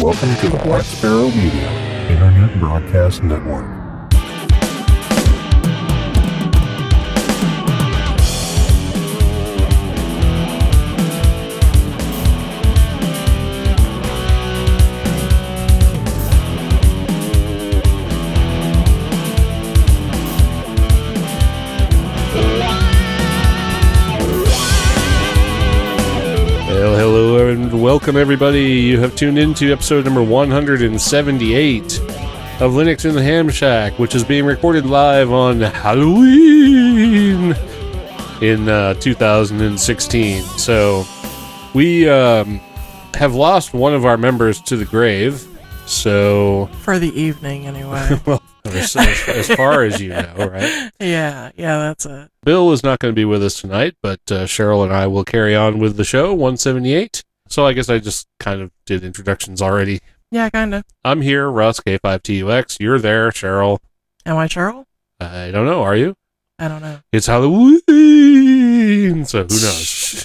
Welcome to the Black Sparrow Media Internet Broadcast Network. Hello and welcome everybody. You have tuned into episode number 178 of Linux in the Ham Shack, which is being recorded live on Halloween in 2016. So we have lost one of our members to the grave. So for the evening, anyway. Well, as far as you know, right? Yeah, that's it. Bill is not going to be with us tonight, but Cheryl and I will carry on with the show, 178. So I guess I just kind of did introductions already. Yeah, kind of. I'm here, Russ, K5TUX. You're there, Cheryl. Am I Cheryl? I don't know. Are you? I don't know. It's Halloween, so who knows?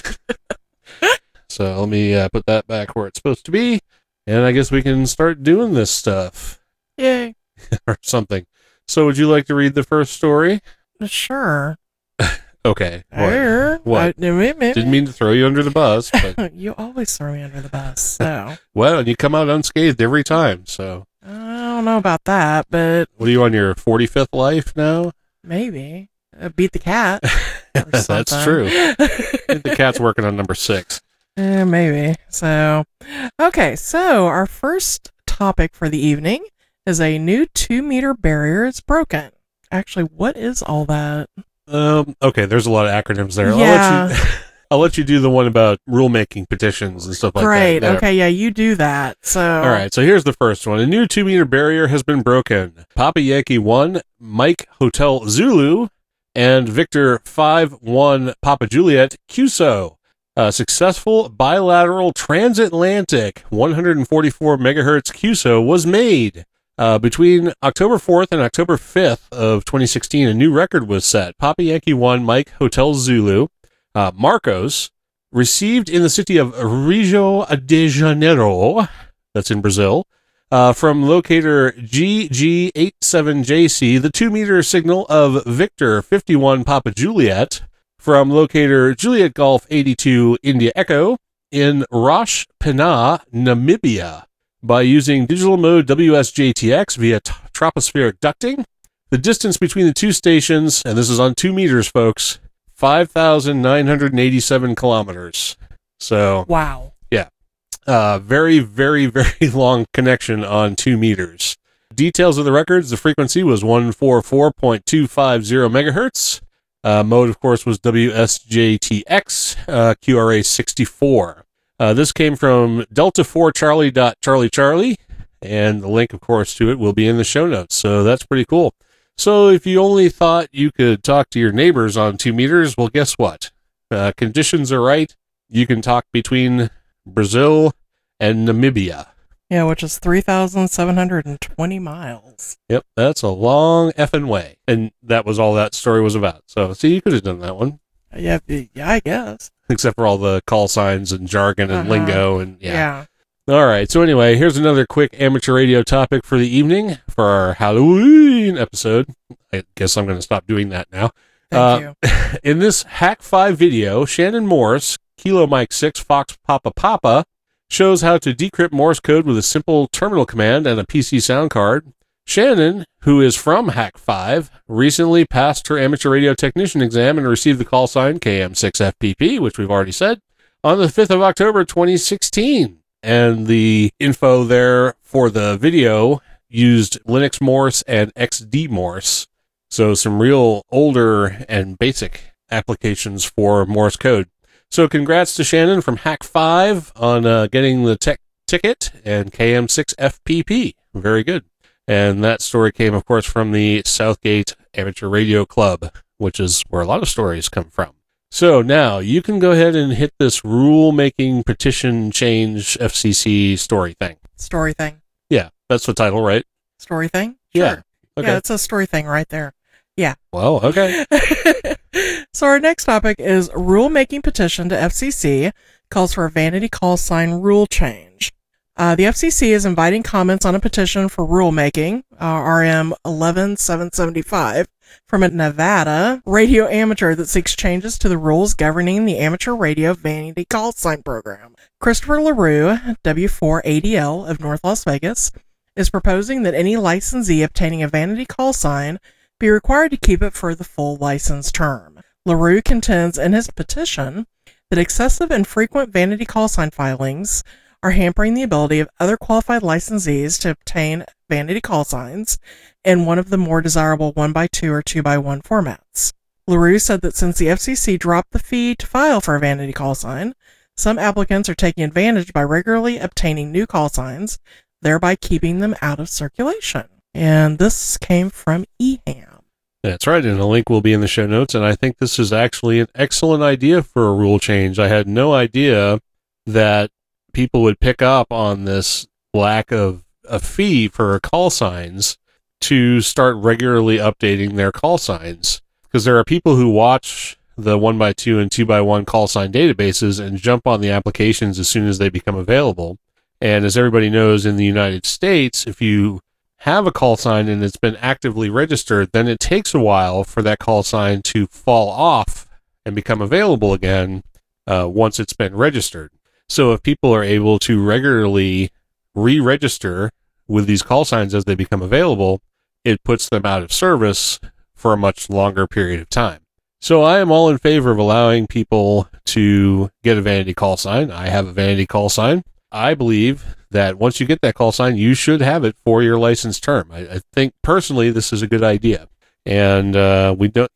So let me put that back where it's supposed to be, and I guess we can start doing this stuff. Yay. Or something. So would you like to read the first story? Sure. Okay. What? Didn't mean to throw you under the bus, but You always throw me under the bus, so. well, and you come out unscathed every time, so. I don't know about that, but What are you on your 45th life now? maybe. Beat the cat. Or That's true. I think the cat's working on number 6. Maybe. So, okay, so our first topic for the evening is a new 2-meter barrier is broken. Actually, what is all that? Okay, there's a lot of acronyms there. Yeah. I'll let you do the one about rulemaking petitions and stuff like Great. that. Okay, yeah, you do that. So. All right, so here's the first one. A new 2-meter barrier has been broken. Papa Yankee 1, Mike Hotel Zulu, and Victor 5-1 Papa Juliet QSO. A successful bilateral transatlantic 144 megahertz QSO was made. Between October 4th and October 5th of 2016, a new record was set. Papa Yankee 1, Mike Hotel Zulu, Marcos, received in the city of Rio de Janeiro, that's in Brazil, from locator GG87JC, the 2-meter signal of Victor 51 Papa Juliet, from locator Juliet Golf 82 India Echo, in Rosh Pinah, Namibia. By using digital mode WSJTX via tropospheric ducting, the distance between the two stations, and this is on 2 meters, folks, 5,987 kilometers. So, Wow. yeah. Very, very, very long connection on 2 meters. Details of the records, the frequency was 144.250 megahertz. Mode, of course, was WSJTX, QRA 64. This came from Delta4Charlie.Charlie, and the link, of course, to it will be in the show notes. So that's pretty cool. So if you only thought you could talk to your neighbors on 2 meters, well, guess what? Conditions are right. You can talk between Brazil and Namibia. Yeah, which is 3,720 miles. Yep, that's a long effing way. And that was all that story was about. So, see, you could have done that one. Yeah, I guess. Except for all the call signs and jargon and lingo and Yeah. All right. So anyway, here's another quick amateur radio topic for the evening for our Halloween episode. I guess I'm going to stop doing that now. Thank you. In this Hack 5 video, Shannon Morse, Kilo Mike 6 Fox Papa Papa, shows how to decrypt Morse code with a simple terminal command and a PC sound card. Shannon, who is from Hack 5, recently passed her amateur radio technician exam and received the call sign KM6FPP, which we've already said, on the 5th of October 2016. And the info there for the video used Linux Morse and XD Morse, so some real older and basic applications for Morse code. So congrats to Shannon from Hack 5 on getting the tech ticket and KM6FPP. Very good. And that story came, of course, from the Southgate Amateur Radio Club, which is where a lot of stories come from. So now you can go ahead and hit this rule-making petition change FCC story thing. Story thing. Yeah, that's the title, right? Story thing? Yeah. Sure. Okay. Yeah, it's a story thing right there. Yeah. Well, okay. So our next topic is rule-making petition to FCC calls for a vanity call sign rule change. The FCC is inviting comments on a petition for rulemaking, RM 11775, from a Nevada radio amateur that seeks changes to the rules governing the amateur radio vanity call sign program. Christopher LaRue, W4ADL of North Las Vegas, is proposing that any licensee obtaining a vanity call sign be required to keep it for the full license term. LaRue contends in his petition that excessive and frequent vanity call sign filings are hampering the ability of other qualified licensees to obtain vanity call signs in one of the more desirable 1x2 or 2x1 formats. LaRue said that since the FCC dropped the fee to file for a vanity call sign, some applicants are taking advantage by regularly obtaining new call signs, thereby keeping them out of circulation. And this came from EHAM. That's right, and a link will be in the show notes, and I think this is actually an excellent idea for a rule change. I had no idea that people would pick up on this lack of a fee for call signs to start regularly updating their call signs. Because there are people who watch the 1x2 and 2x1 call sign databases and jump on the applications as soon as they become available. And as everybody knows, in the United States, if you have a call sign and it's been actively registered, then it takes a while for that call sign to fall off and become available again once it's been registered. So if people are able to regularly re-register with these call signs as they become available, it puts them out of service for a much longer period of time. So I am all in favor of allowing people to get a vanity call sign. I have a vanity call sign. I believe that once you get that call sign, you should have it for your license term. I think personally this is a good idea. And we don't,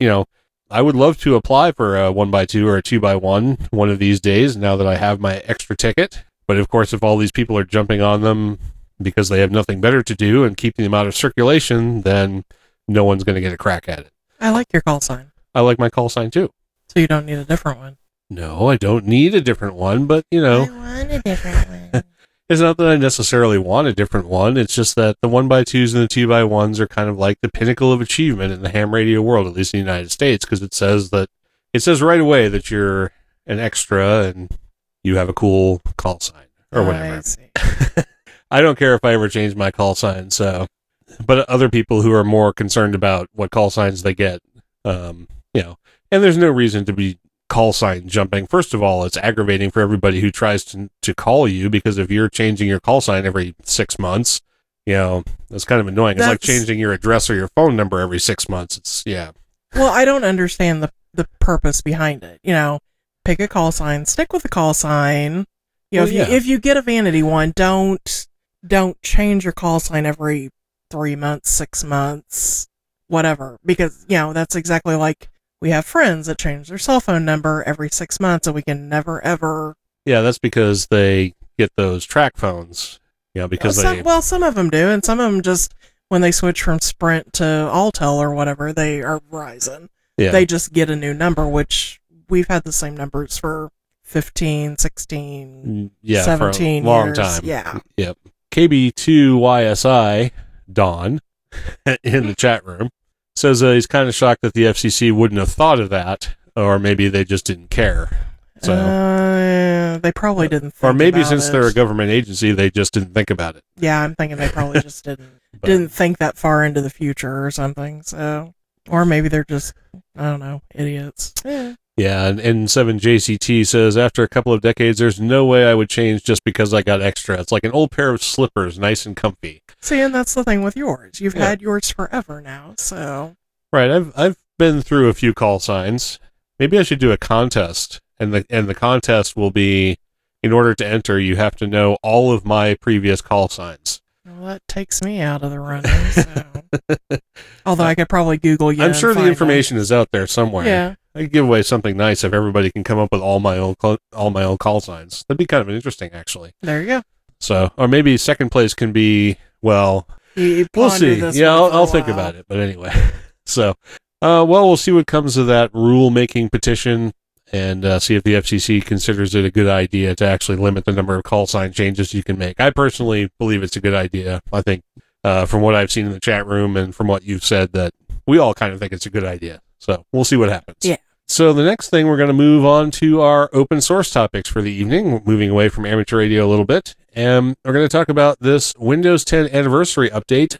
I would love to apply for a 1x2 or a 2x1 one of these days now that I have my extra ticket. But of course, if all these people are jumping on them because they have nothing better to do and keeping them out of circulation, then no one's going to get a crack at it. I like your call sign. I like my call sign too. So you don't need a different one. No, I don't need a different one, but I want a different one. It's not that I necessarily want a different one. It's just that the 1x2s and the 2x1s are kind of like the pinnacle of achievement in the ham radio world, at least in the United States, because it says right away that you're an extra and you have a cool call sign or whatever. I see. I don't care if I ever change my call sign. So, but other people who are more concerned about what call signs they get, and there's no reason to be call sign jumping. First of all, it's aggravating for everybody who tries to call you, because if you're changing your call sign every 6 months, that's kind of annoying. It's like changing your address or your phone number every 6 months. Well, I don't understand the purpose behind it. Pick a call sign, stick with the call sign. If you get a vanity one, don't change your call sign every 3 months, 6 months, whatever, because that's exactly like we have friends that change their cell phone number every 6 months, and we can never ever. Yeah, that's because they get those track phones. Because some of them do, and some of them just, when they switch from Sprint to Alltel or whatever, they are Verizon. Yeah. They just get a new number, which we've had the same numbers for 15, 16, 17 for a long years. time. Yeah. Yep. KB2YSI, Don, in the chat room, says he's kind of shocked that the FCC wouldn't have thought of that, or maybe they just didn't care. So they probably didn't think or maybe about since it. they're a government agency, they just didn't think about it. Yeah, I'm thinking they probably just didn't think that far into the future or something. So, or maybe they're just, I don't know, idiots. Yeah, and N7JCT says, after a couple of decades, there's no way I would change just because I got extra. It's like an old pair of slippers, nice and comfy. See, and that's the thing with yours. You've had yours forever now, so. Right, I've been through a few call signs. Maybe I should do a contest, and the contest will be, in order to enter, you have to know all of my previous call signs. Well, that takes me out of the running, so. Although I could probably Google you. I'm sure the information is out there somewhere. Yeah. I could give away something nice if everybody can come up with all my old call signs. That'd be kind of interesting, actually. There you go. So, or maybe second place can be, well, we'll see. Yeah, I'll think about it. But anyway, so, we'll see what comes of that rule-making petition, and see if the FCC considers it a good idea to actually limit the number of call sign changes you can make. I personally believe it's a good idea. I think, from what I've seen in the chat room and from what you've said, that we all kind of think it's a good idea. So we'll see what happens. Yeah. So the next thing, we're going to move on to our open source topics for the evening, moving away from amateur radio a little bit. And we're going to talk about this Windows 10 anniversary update,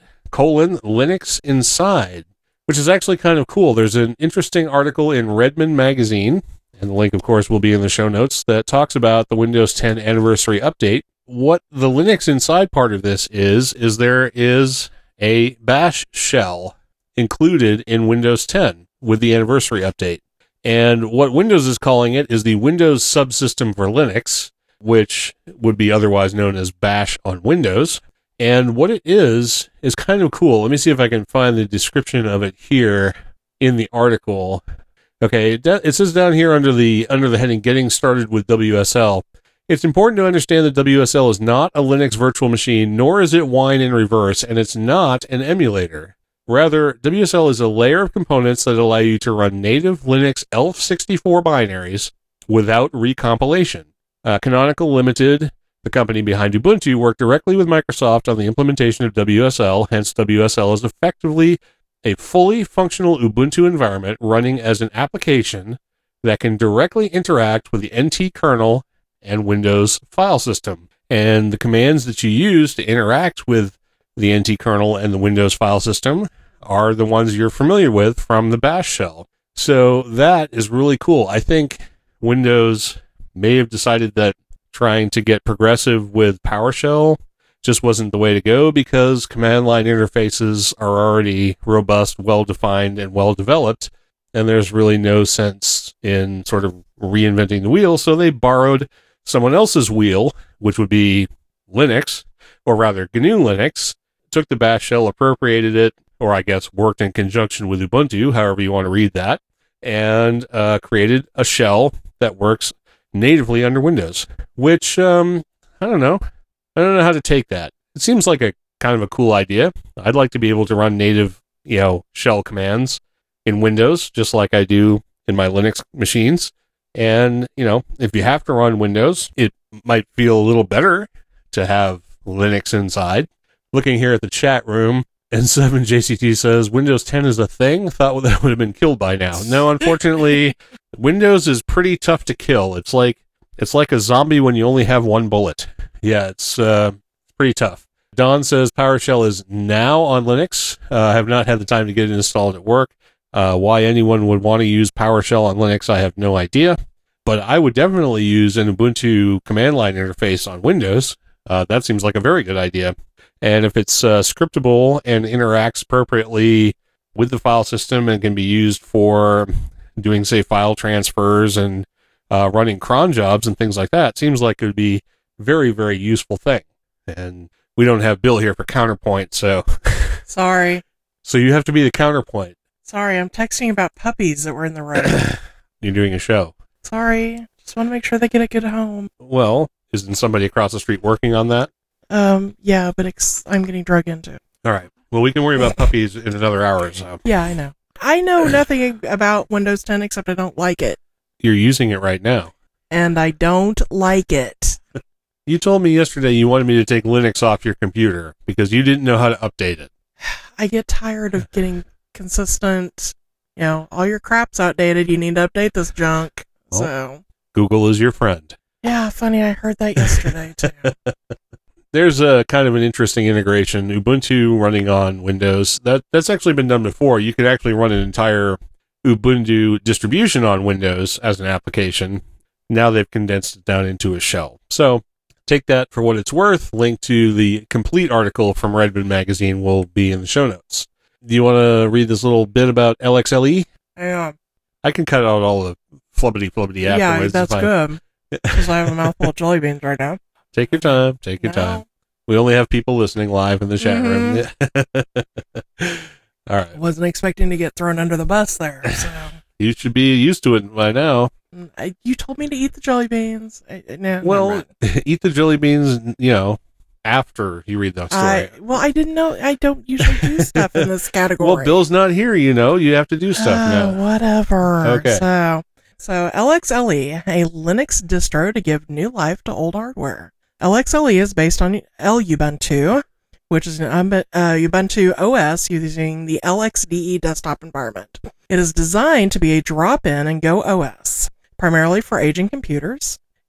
Linux Inside, which is actually kind of cool. There's an interesting article in Redmond Magazine, and the link, of course, will be in the show notes, that talks about the Windows 10 anniversary update. What the Linux Inside part of this is there is a bash shell included in Windows 10 with the anniversary update. And what Windows is calling it is the Windows subsystem for Linux, which would be otherwise known as bash on Windows. And what it is kind of cool. Let me see if I can find the description of it here in the article. Okay, it says down here under the heading Getting Started with WSL, it's important to understand that WSL is not a Linux virtual machine, nor is it Wine in reverse, and it's not an emulator. Rather, WSL is a layer of components that allow you to run native Linux ELF64 binaries without recompilation. Canonical Limited, the company behind Ubuntu, worked directly with Microsoft on the implementation of WSL, hence WSL is effectively a fully functional Ubuntu environment running as an application that can directly interact with the NT kernel and Windows file system. And the commands that you use to interact with the NT kernel and the Windows file system are the ones you're familiar with from the bash shell. So that is really cool. I think Windows may have decided that trying to get progressive with PowerShell just wasn't the way to go, because command line interfaces are already robust, well-defined, and well-developed, and there's really no sense in sort of reinventing the wheel, so they borrowed someone else's wheel, which would be Linux, or rather GNU Linux, took the bash shell, appropriated it, or I guess worked in conjunction with Ubuntu, however you want to read that, and created a shell that works natively under Windows, which, I don't know how to take that. It seems like a kind of a cool idea. I'd like to be able to run native, shell commands in Windows, just like I do in my Linux machines. And, if you have to run Windows, it might feel a little better to have Linux inside. Looking here at the chat room, N7JCT says, Windows 10 is a thing? Thought that would have been killed by now. No, unfortunately, Windows is pretty tough to kill. It's like a zombie when you only have one bullet. Yeah, it's pretty tough. Don says PowerShell is now on Linux. I have not had the time to get it installed at work. Why anyone would want to use PowerShell on Linux, I have no idea. But I would definitely use an Ubuntu command line interface on Windows. That seems like a very good idea. And if it's scriptable and interacts appropriately with the file system and can be used for doing, say, file transfers and running cron jobs and things like that, seems like it would be very, very useful thing. And we don't have Bill here for counterpoint, so... Sorry. So you have to be the counterpoint. Sorry, I'm texting about puppies that were in the room. You're doing a show. Sorry. Just want to make sure they get a good home. Well, isn't somebody across the street working on that? Yeah, but I'm getting drug into. All right. Well, we can worry about puppies in another hour or so. Yeah, I know. I know nothing about Windows 10 except I don't like it. You're using it right now. And I don't like it. You told me yesterday you wanted me to take Linux off your computer because you didn't know how to update it. I get tired of getting consistent, all your crap's outdated, you need to update this junk. Well, so Google is your friend. Yeah, funny, I heard that yesterday too. There's a kind of an interesting integration. Ubuntu running on Windows. That's actually been done before. You could actually run an entire Ubuntu distribution on Windows as an application. Now they've condensed it down into a shell. So take that for what it's worth. Link to the complete article from Redmond Magazine will be in the show notes. Do you want to read this little bit about LXLE? Yeah. I can cut out all the flubbity afterwards. Yeah, that's good. Because I have a mouthful of jelly beans right now. Take your time. Take your time. We only have people listening live in the chat room. All right. Wasn't expecting to get thrown under the bus there. So. You should be used to it by now. You told me to eat the jelly beans. No, well, eat the jelly beans, after you read the story. I didn't know. I don't usually do stuff in this category. Well, Bill's not here, you have to do stuff now. Whatever. Okay. So LXLE, a Linux distro to give new life to old hardware. LXLE is based on Ubuntu, which is an Ubuntu OS using the LXDE desktop environment. It is designed to be a drop-in and go OS, primarily for aging computers.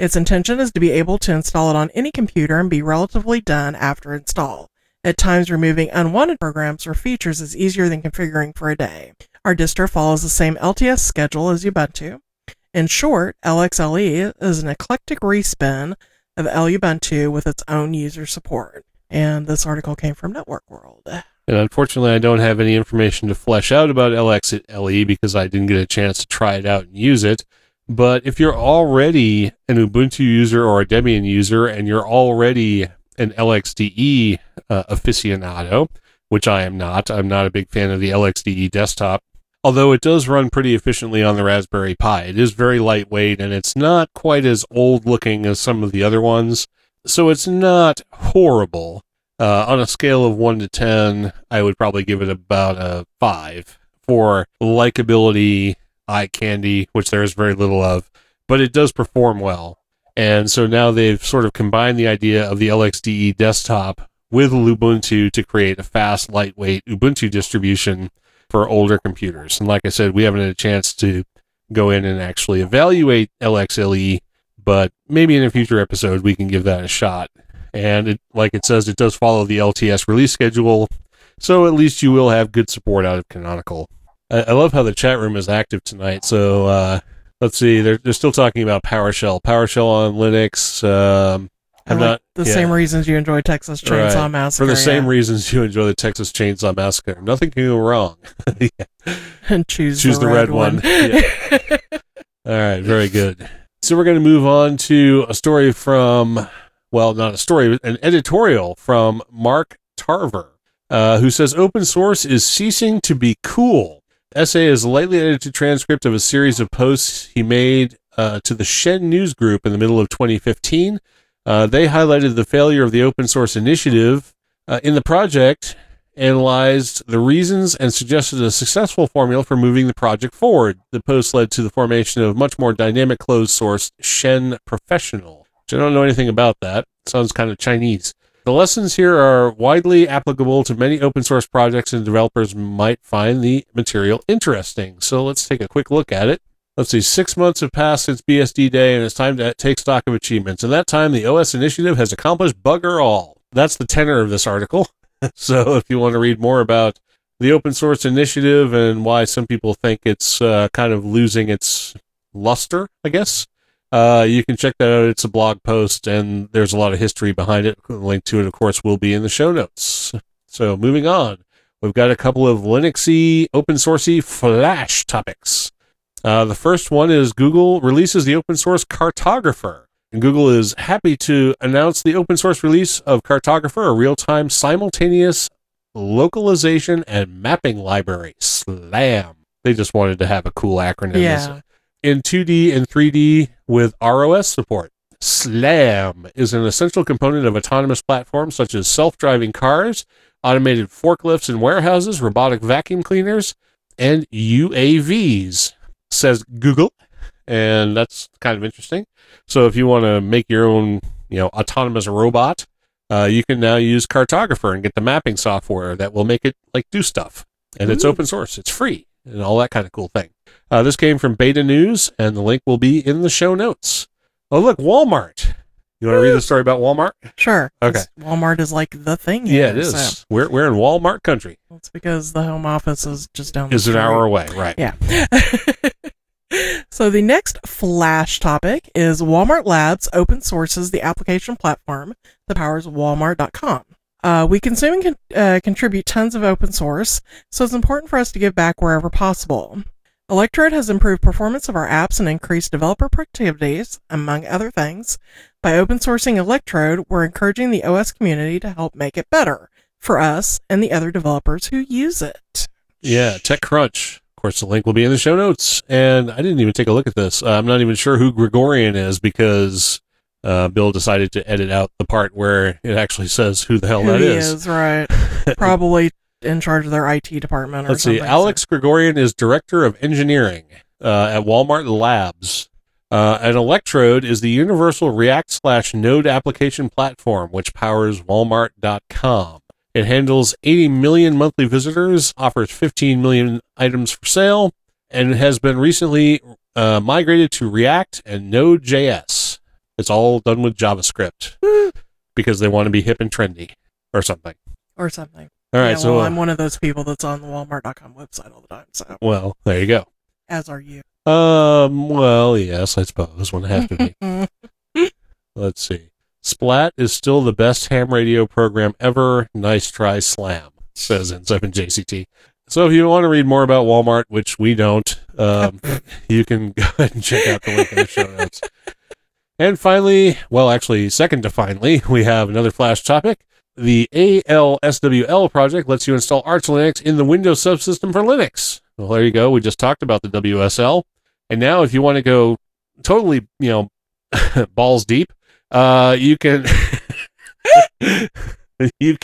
Its intention is to be able to install it on any computer and be relatively done after install. At times, removing unwanted programs or features is easier than configuring for a day. Our distro follows the same LTS schedule as Ubuntu. In short, LXLE is an eclectic respin of Ubuntu with its own user support. And this article came from Network World. And unfortunately, I don't have any information to flesh out about LXLE because I didn't get a chance to try it out and use it. But if you're already an Ubuntu user or a Debian user and you're already an LXDE aficionado, which I am not. I'm not a big fan of the LXDE desktop, although it does run pretty efficiently on the Raspberry Pi. It is very lightweight, and it's not quite as old-looking as some of the other ones, so it's not horrible. On a scale of 1 to 10, I would probably give it about a 5 for likability, eye candy, which there is very little of, but it does perform well. And so now they've sort of combined the idea of the LXDE desktop with Ubuntu to create a fast, lightweight Ubuntu distribution for older computers. And like I said, we haven't had a chance to go in and actually evaluate LXLE, but maybe in a future episode we can give that a shot. And it, like it says, it does follow the LTS release schedule, so at least you will have good support out of Canonical. I love how the chat room is active tonight. So let's see, they're still talking about PowerShell. PowerShell on Linux. Same reasons you enjoy Texas Chainsaw Massacre. For the same reasons you enjoy the Texas Chainsaw Massacre. Nothing can go wrong. And choose the red one. Yeah. All right, very good. So we're going to move on to a story from, well, not a story, but an editorial from Mark Tarver, who says open source is ceasing to be cool. Essay is a lightly edited transcript of a series of posts he made to the Shen News Group in the middle of 2015. They highlighted the failure of the open source initiative in the project, analyzed the reasons, and suggested a successful formula for moving the project forward. The post led to the formation of much more dynamic closed-source Shen Professional, which I don't know anything about that. Sounds kind of Chinese. The lessons here are widely applicable to many open source projects, and developers might find the material interesting. So let's take a quick look at it. Let's see, 6 months have passed since BSD Day, and it's time to take stock of achievements. In that time, the OS initiative has accomplished bugger all. That's the tenor of this article. So if you want to read more about the open source initiative and why some people think it's kind of losing its luster, I guess, you can check that out. It's a blog post, and there's a lot of history behind it. The link to it, of course, will be in the show notes. So moving on, we've got a couple of Linuxy, open sourcey Flash topics. The first one is Google releases the open source Cartographer. And Google is happy to announce the open source release of Cartographer, a real-time simultaneous localization and mapping library. SLAM. They just wanted to have a cool acronym. Yeah. In 2D and 3D with ROS support. SLAM is an essential component of autonomous platforms such as self-driving cars, automated forklifts in warehouses, robotic vacuum cleaners, and UAVs, says Google. And that's kind of interesting. So if you want to make your own, autonomous robot, you can now use Cartographer and get the mapping software that will make it do stuff. And it's open source. It's free and all that kind of cool thing. This came from Beta News, and the link will be in the show notes. Oh, look, Walmart. You want to read the story about Walmart? Sure. Okay. Walmart is like the thing here. Yeah, it is. So. We're in Walmart country. It's because the home office is just down the Is street. an hour away, right. Yeah. So the next Flash topic is Walmart Labs open sources the application platform that powers Walmart.com. We consume and contribute tons of open source, so it's important for us to give back wherever possible. Electrode has improved performance of our apps and increased developer productivities, among other things. By open sourcing Electrode, we're encouraging the OS community to help make it better for us and the other developers who use it. Yeah, TechCrunch. Of course, the link will be in the show notes. And I didn't even take a look at this. I'm not even sure who Gregorian is because Bill decided to edit out the part where it actually says who the hell that is. Who he is, right. Probably in charge of their IT department or something. Let's see. Alex Gregorian is Director of Engineering at Walmart Labs. An Electrode is the universal React/Node application platform which powers Walmart.com. It handles 80 million monthly visitors, offers 15 million items for sale, and has been recently migrated to React and Node.js. It's all done with JavaScript because they want to be hip and trendy or something. Or something. All right, Yeah, so well, I'm one of those people that's on the Walmart.com website all the time, so well, there you go. as are you. Well, yes, I suppose one have to be. Let's see. Splat is still the best ham radio program ever. Nice try, Slam, says N7JCT. So if you want to read more about Walmart, which we don't, you can go ahead and check out the link in the show notes. And finally, well, actually, second to finally, we have another Flash topic. The ALSWL project lets you install Arch Linux in the Windows subsystem for Linux. Well, there you go. We just talked about the WSL. And now if you want to go totally, balls deep, you can you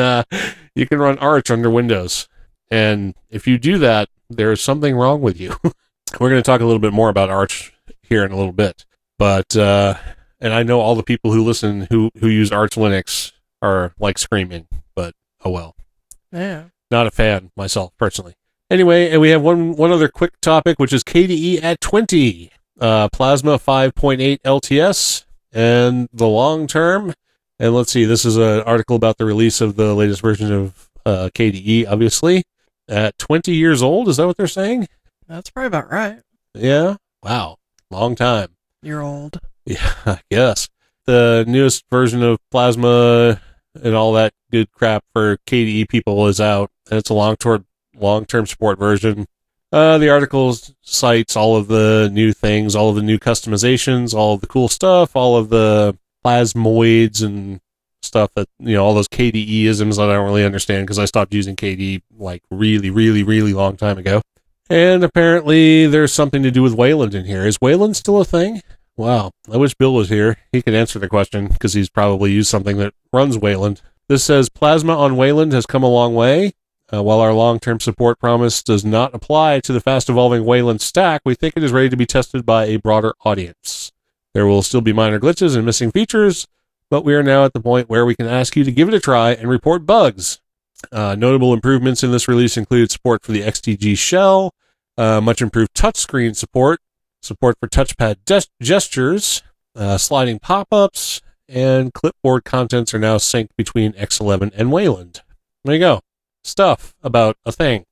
can run Arch under Windows. And if you do that, there's something wrong with you. We're going to talk a little bit more about Arch here in a little bit. But and I know all the people who listen who use Arch Linux are like screaming, but oh well. Yeah. Not a fan myself personally. Anyway, and we have one other quick topic, which is KDE at 20, Plasma 5.8 LTS, and the long term. And let's see, this is an article about the release of the latest version of KDE, obviously. At 20 years old, is that what they're saying? That's probably about right. Yeah. Wow. Long time. You're old. Yeah, I guess. The newest version of Plasma and all that good crap for KDE people is out, and it's a long-term support version. The article cites all of the new things, all of the new customizations, all of the cool stuff, all of the plasmoids and stuff that, all those KDE-isms that I don't really understand because I stopped using KDE like really, really, really long time ago. And apparently there's something to do with Wayland in here. Is Wayland still a thing? Wow. I wish Bill was here. He could answer the question because he's probably used something that runs Wayland. This says Plasma on Wayland has come a long way. While our long-term support promise does not apply to the fast-evolving Wayland stack, we think it is ready to be tested by a broader audience. There will still be minor glitches and missing features, but we are now at the point where we can ask you to give it a try and report bugs. Notable improvements in this release include support for the XTG shell, much improved touchscreen support for touchpad gestures, sliding pop-ups, and clipboard contents are now synced between X11 and Wayland. There you go. Stuff about a thing.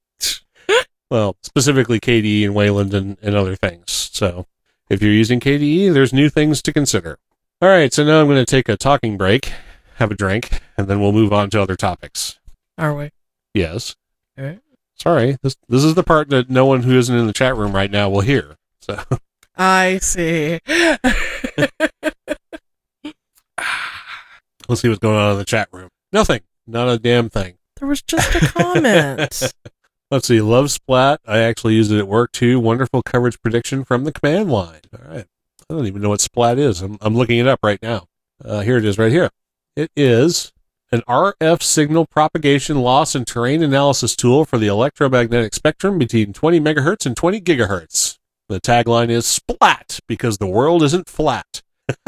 Well, specifically KDE and Wayland and other things. So if you're using KDE, there's new things to consider. All right, so now I'm going to take a talking break, have a drink, and then we'll move on to other topics. Are we? Yes. Okay. Sorry, this is the part that no one who isn't in the chat room right now will hear. So I see. Let's see what's going on in the chat room. Nothing. Not a damn thing. There was just a comment. Let's see. Love Splat. I actually used it at work too. Wonderful coverage prediction from the command line. All right. I don't even know what Splat is. I'm looking it up right now. Here it is right here. It is an RF signal propagation loss and terrain analysis tool for the electromagnetic spectrum between 20 megahertz and 20 gigahertz. The tagline is Splat because the world isn't flat.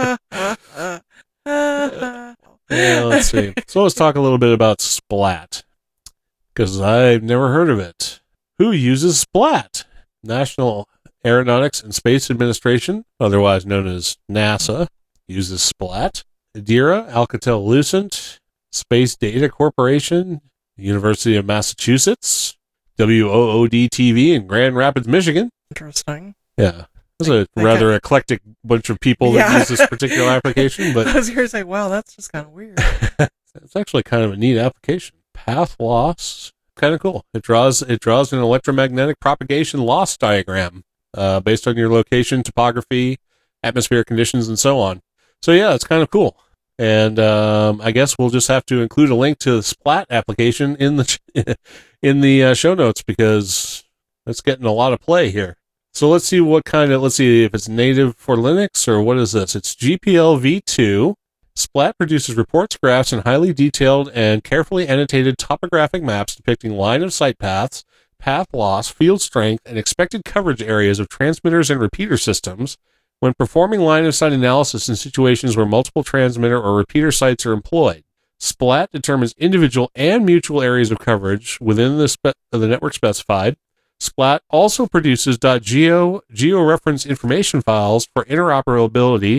Yeah, let's see. So let's talk a little bit about Splat, because I've never heard of it. Who uses Splat? National Aeronautics and Space Administration, otherwise known as NASA, uses Splat. DERA, Alcatel-Lucent, Space Data Corporation, University of Massachusetts, WOOD-TV in Grand Rapids, Michigan. Interesting. Yeah. There's a rather eclectic bunch of people that use this particular application, but I was going to say, wow, that's just kind of weird. it's actually kind of a neat application. Path loss, kind of cool. It draws an electromagnetic propagation loss diagram based on your location, topography, atmospheric conditions, and so on. So yeah, it's kind of cool. And I guess we'll just have to include a link to the Splat application in the show notes because it's getting a lot of play here. So let's see if it's native for Linux or what is this? It's GPL v2. Splat produces reports, graphs, and highly detailed and carefully annotated topographic maps depicting line of sight paths, path loss, field strength, and expected coverage areas of transmitters and repeater systems when performing line of sight analysis in situations where multiple transmitter or repeater sites are employed. Splat determines individual and mutual areas of coverage within the network specified. Splat also produces .georeference information files for interoperability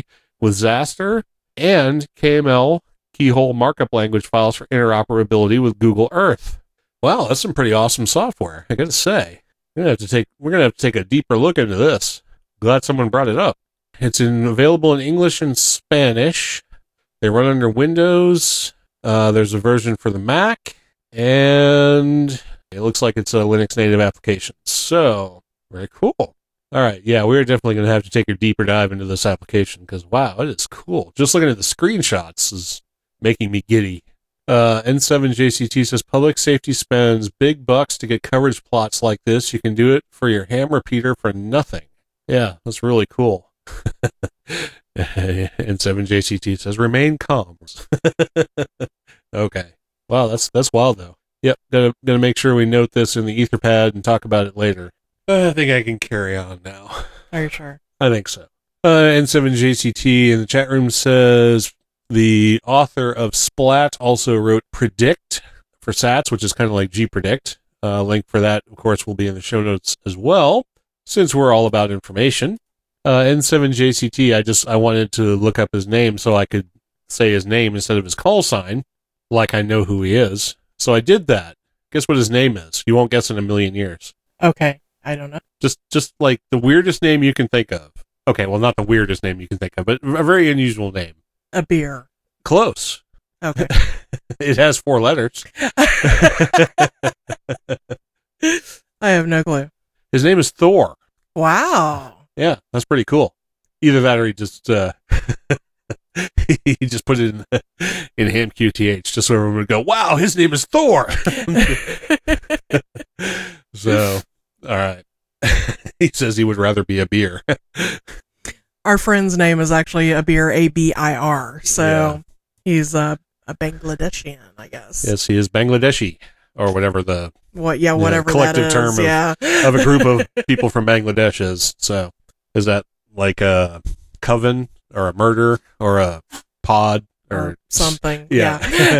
with Zaster and KML keyhole markup language files for interoperability with Google Earth. Wow, that's some pretty awesome software, I gotta say. We're gonna have to take a deeper look into this. Glad someone brought it up. It's available in English and Spanish. They run under Windows. There's a version for the Mac, and it looks like it's a Linux native application. So, very cool. All right, yeah, we're definitely going to have to take a deeper dive into this application because, wow, it is cool. Just looking at the screenshots is making me giddy. N7JCT says, public safety spends big bucks to get coverage plots like this. You can do it for your ham repeater for nothing. Yeah, that's really cool. N7JCT says, remain calm. Okay. Wow, that's wild, though. Yep, gotta make sure we note this in the Etherpad and talk about it later. I think I can carry on now. Are you sure? I think so. N7JCT in the chat room says, the author of Splat also wrote Predict for SATs, which is kind of like gpredict. Link for that, of course, will be in the show notes as well, since we're all about information. N7JCT, I wanted to look up his name so I could say his name instead of his call sign, like I know who he is. So I did that. Guess what his name is? You won't guess in a million years. Okay, I don't know. Just like the weirdest name you can think of. Okay, well, not the weirdest name you can think of, but a very unusual name. A beer. Close. Okay. It has 4 letters. I have no clue. His name is Thor. Wow. Yeah, that's pretty cool. Either that or he just he just put it in ham QTH just so everyone would go, wow, his name is Thor. So, all right. He says he would rather be a beer. Our friend's name is actually Abir, A-B-I-R. So Yeah. he's a Bangladeshian, I guess. Yes, he is Bangladeshi, or whatever the Whatever collective that is. term of a group of people from Bangladesh is. So, is that like a coven or a murder or a pod or something? Yeah.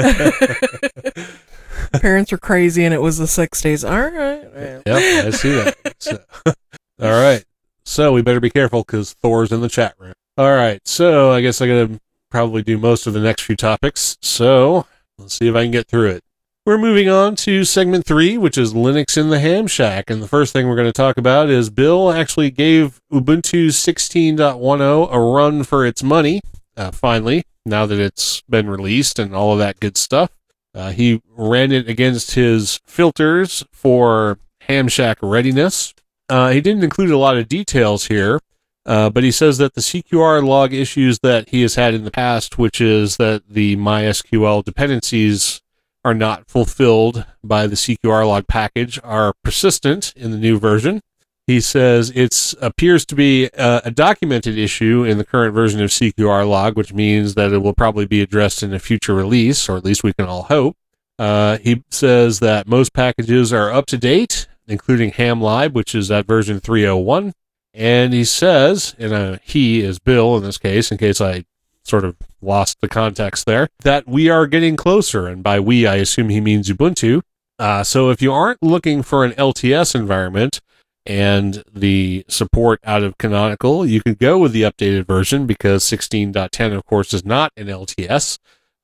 Parents were crazy and it was the 60s. All right. Yep, I see that. So, all right. So we better be careful because Thor's in the chat room. All right. So I guess I got to probably do most of the next few topics. So let's see if I can get through it. We're moving on to segment 3, which is Linux in the Ham Shack. And the first thing we're going to talk about is Bill actually gave Ubuntu 16.10 a run for its money, finally, now that it's been released and all of that good stuff. He ran it against his filters for Ham Shack readiness. He didn't include a lot of details here, but he says that the CQR log issues that he has had in the past, which is that the MySQL dependencies are not fulfilled by the CQR log package, are persistent in the new version. He says it appears to be a documented issue in the current version of CQR log, which means that it will probably be addressed in a future release, or at least we can all hope. He says that most packages are up to date, including HamLib, which is at version 3.01. And he says, and he is Bill in this case, in case I sort of lost the context there, that we are getting closer. And by we, I assume he means Ubuntu. So if you aren't looking for an LTS environment and the support out of Canonical, you could go with the updated version because 16.10, of course, is not an LTS.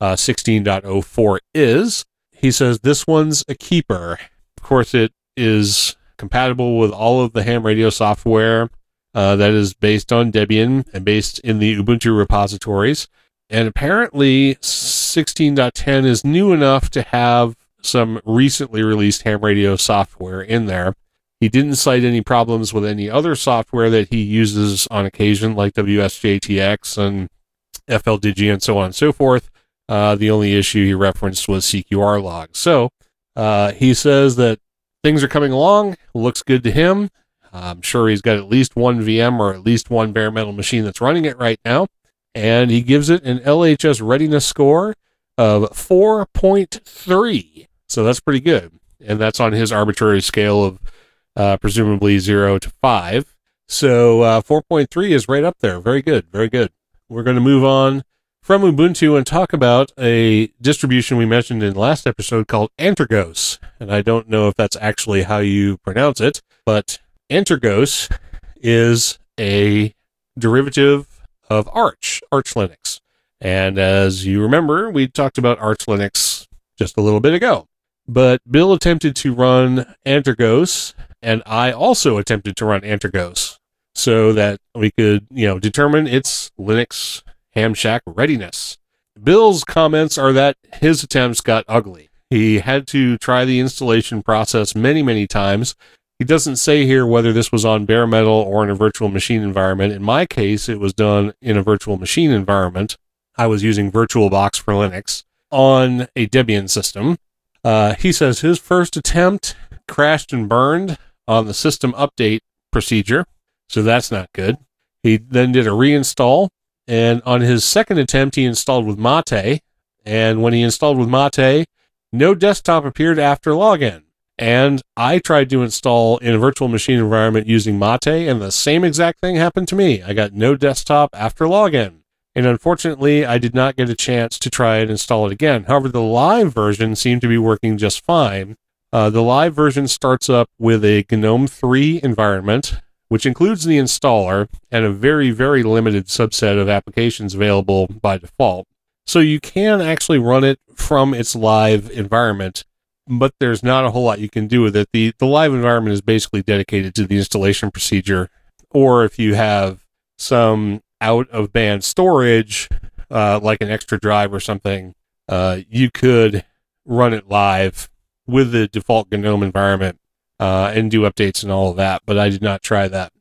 16.04 is. He says this one's a keeper. Of course, it is compatible with all of the ham radio software that is based on Debian and based in the Ubuntu repositories. And apparently 16.10 is new enough to have some recently released ham radio software in there. He didn't cite any problems with any other software that he uses on occasion, like WSJTX and FLDigi and so on and so forth. The only issue he referenced was CQR log. So he says that things are coming along. Looks good to him. I'm sure he's got at least one VM or at least one bare metal machine that's running it right now. And he gives it an LHS readiness score of 4.3. So that's pretty good. And that's on his arbitrary scale of presumably 0 to 5. So 4.3 is right up there. Very good. Very good. We're going to move on from Ubuntu and talk about a distribution we mentioned in the last episode called Antergos. And I don't know if that's actually how you pronounce it, but Antergos is a derivative of Arch Linux. And as you remember, we talked about Arch Linux just a little bit ago. But Bill attempted to run Antergos, and I also attempted to run Antergos, so that we could, determine its Linux ham shack readiness. Bill's comments are that his attempts got ugly. He had to try the installation process many, many times. He doesn't say here whether this was on bare metal or in a virtual machine environment. In my case, it was done in a virtual machine environment. I was using VirtualBox for Linux on a Debian system. He says his first attempt crashed and burned on the system update procedure, so that's not good. He then did a reinstall, and on his second attempt, he installed with Mate, and when he installed with Mate, no desktop appeared after login. And I tried to install in a virtual machine environment using Mate, and the same exact thing happened to me. I got no desktop after login. And unfortunately, I did not get a chance to try and install it again. However, the live version seemed to be working just fine. The live version starts up with a GNOME 3 environment, which includes the installer and a very, very limited subset of applications available by default. So you can actually run it from its live environment, but there's not a whole lot you can do with it. The live environment is basically dedicated to the installation procedure, or if you have some out-of-band storage, like an extra drive or something, you could run it live with the default GNOME environment and do updates and all of that, but I did not try that.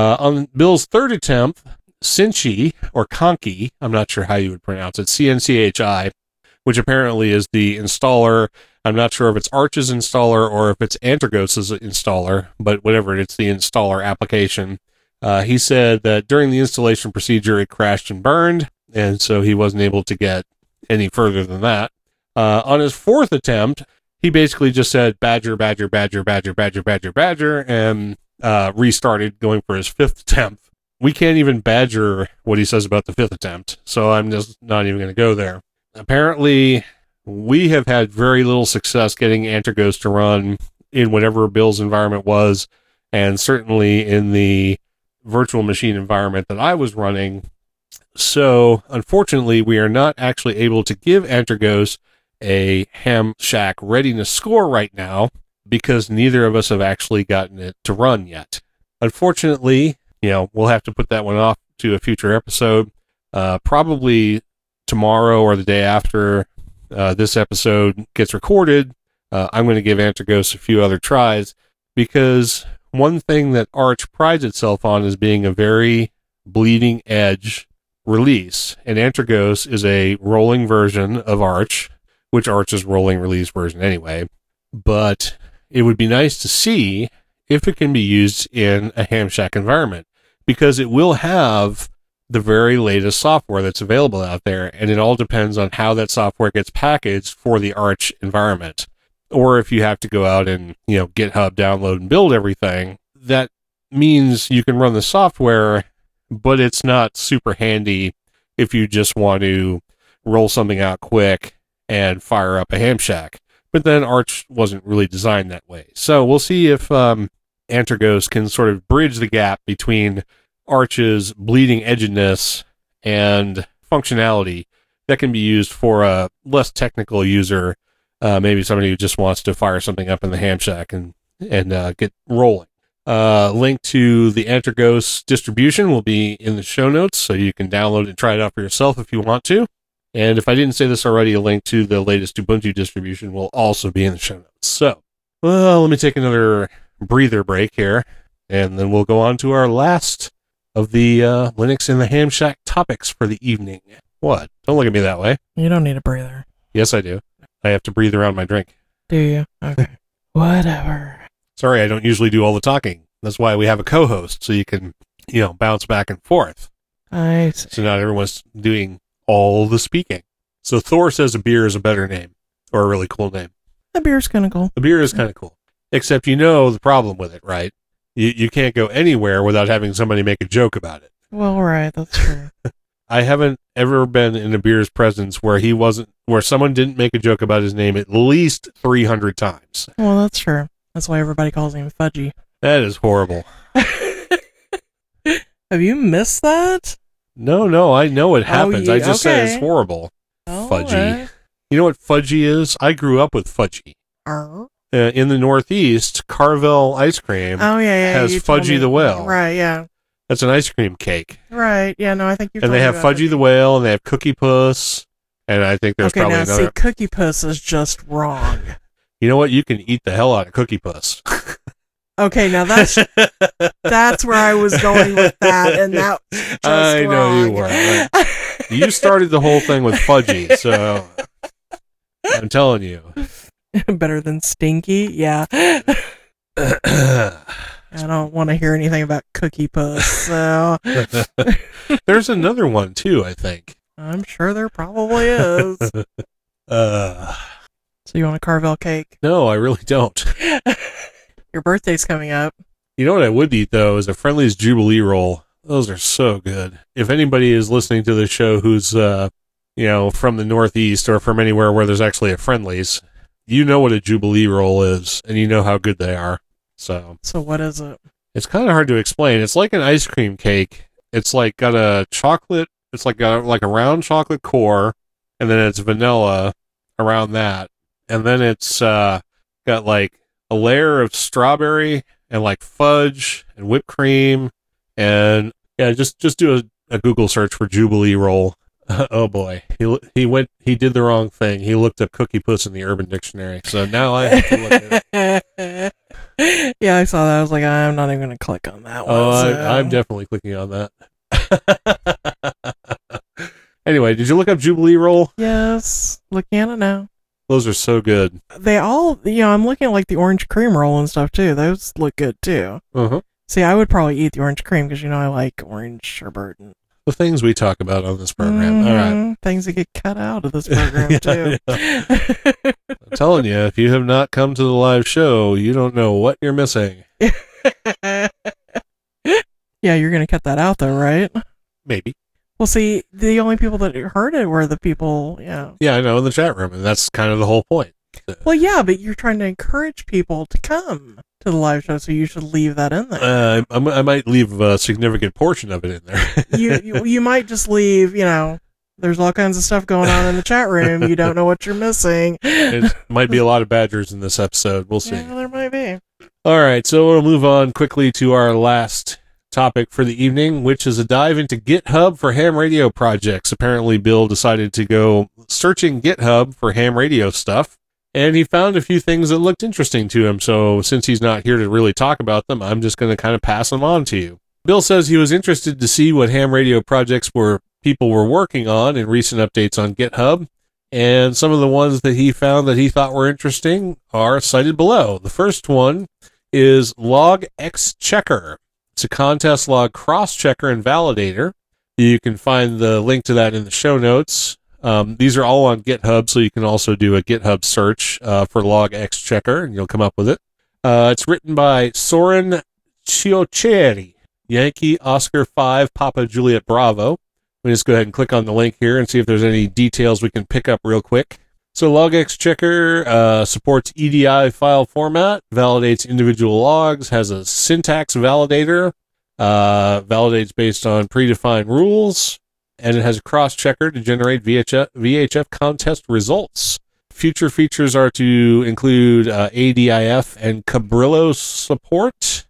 On Bill's third attempt, Cinchi, or Conchi, I'm not sure how you would pronounce it, CNCHI, which apparently is the installer. I'm not sure if it's Arch's installer or if it's Antergos' installer, but whatever, it's the installer application. He said that during the installation procedure, it crashed and burned, and so he wasn't able to get any further than that. On his fourth attempt, he basically just said badger, badger, badger, badger, badger, badger, badger, and restarted going for his fifth attempt. We can't even badger what he says about the fifth attempt, so I'm just not even going to go there. Apparently, we have had very little success getting Antergos to run in whatever Bill's environment was, and certainly in the virtual machine environment that I was running. So, unfortunately, we are not actually able to give Antergos a ham shack readiness score right now because neither of us have actually gotten it to run yet. Unfortunately, we'll have to put that one off to a future episode. Probably tomorrow or the day after this episode gets recorded, I'm going to give Antergos a few other tries, because one thing that Arch prides itself on is being a very bleeding edge release, and Antergos is a rolling version of Arch, which Arch is rolling release version anyway, but it would be nice to see if it can be used in a ham shack environment, because it will have the very latest software that's available out there, and it all depends on how that software gets packaged for the Arch environment. Or if you have to go out and, GitHub download and build everything, that means you can run the software, but it's not super handy if you just want to roll something out quick and fire up a ham shack. But then Arch wasn't really designed that way. So we'll see if Antergos can sort of bridge the gap between Arch's bleeding edginess and functionality that can be used for a less technical user, maybe somebody who just wants to fire something up in the ham shack and get rolling. Link to the Antergos distribution will be in the show notes, so you can download and try it out for yourself if you want to. And if I didn't say this already, a link to the latest Ubuntu distribution will also be in the show notes. So, let me take another breather break here, and then we'll go on to our last of the Linux in the Ham Shack topics for the evening. What? Don't look at me that way. You don't need a breather. Yes, I do. I have to breathe around my drink. Do you? Okay. Whatever. Sorry, I don't usually do all the talking. That's why we have a co-host, so you can, bounce back and forth. I see. So not everyone's doing all the speaking. So Thor says a beer is a better name, or a really cool name. A beer's kind of cool. A beer is kind of cool. Except the problem with it, right? You can't go anywhere without having somebody make a joke about it. Well, right, that's true. I haven't ever been in a beer's presence where someone didn't make a joke about his name at least 300 times. Well, that's true. That's why everybody calls him Fudgy. That is horrible. Have you missed that? No, I know it happens. I just said it's okay. horrible. Oh, Fudgy. You know what fudgy is? I grew up with fudgy. Oh, In the Northeast, Carvel ice cream yeah. has you told Fudgy me. the Whale. Right, yeah. That's an ice cream cake. Right, yeah, no, I think you And they have Fudgy the Whale, and they have Cookie Puss, and I think there's Okay, probably now another. see, Cookie Puss is just wrong. You know what? You can eat the hell out of Cookie Puss. Okay, now that's where I was going with that, and that was just I know wrong. you were. Right. You started the whole thing with Fudgy, so I'm telling you. Better than Stinky, yeah. I don't want to hear anything about Cookie Puss, so There's another one too, I think. I'm sure there probably is. So you want a Carvel cake? No, I really don't. Your birthday's coming up. You know what I would eat though is a Friendly's Jubilee roll. Those are so good. If anybody is listening to this show who's from the Northeast or from anywhere where there's actually a Friendly's, you know what a Jubilee roll is, and you know how good they are. So what is it? it's kind of hard to explain. It's like an ice cream cake. It's like got a chocolate. It's like got like a round chocolate core, and then it's vanilla around that, and then it's got like a layer of strawberry and like fudge and whipped cream, and yeah, just do a Google search for Jubilee roll. Oh boy, he did the wrong thing. He looked up Cookie Puss in the Urban Dictionary, so now I have to look at it. Yeah, I saw that. I was like, I'm not even going to click on that one. I'm definitely clicking on that. Anyway, did you look up Jubilee roll? Yes, looking at it now. Those are so good. They all, I'm looking at like the orange cream roll and stuff too. Those look good too. Uh-huh. See, I would probably eat the orange cream because I like orange sherbet and The things we talk about on this program. All right. things that get cut out of this program too. I'm telling you, if you have not come to the live show, you don't know what you're missing. Yeah, you're gonna cut that out though, right? Maybe. Well, see, the only people that heard it were the people, Yeah, I know, in the chat room, and that's kind of the whole point. Well, yeah, but you're trying to encourage people to come to the live show, so you should leave that in there. I might leave a significant portion of it in there. you might just leave, there's all kinds of stuff going on in the chat room. You don't know what you're missing. It might be a lot of badgers in this episode. We'll see. Yeah, there might be. All right, so we'll move on quickly to our last topic for the evening, which is a dive into GitHub for ham radio projects. Apparently, Bill decided to go searching GitHub for ham radio stuff, and he found a few things that looked interesting to him. So since he's not here to really talk about them, I'm just going to kind of pass them on to you. Bill says he was interested to see what ham radio projects people were working on in recent updates on GitHub, and some of the ones that he found that he thought were interesting are cited below. The first one is Log X Checker. It's a contest log cross-checker and validator. You can find the link to that in the show notes. These are all on GitHub, so you can also do a GitHub search for Log X Checker, and you'll come up with it. It's written by Soren Cioceri, Yankee Oscar 5 Papa Juliet Bravo. Let me just go ahead and click on the link here and see if there's any details we can pick up real quick. So LogX Checker supports EDI file format, validates individual logs, has a syntax validator, validates based on predefined rules, and it has a cross-checker to generate VHF contest results. Future features are to include ADIF and Cabrillo support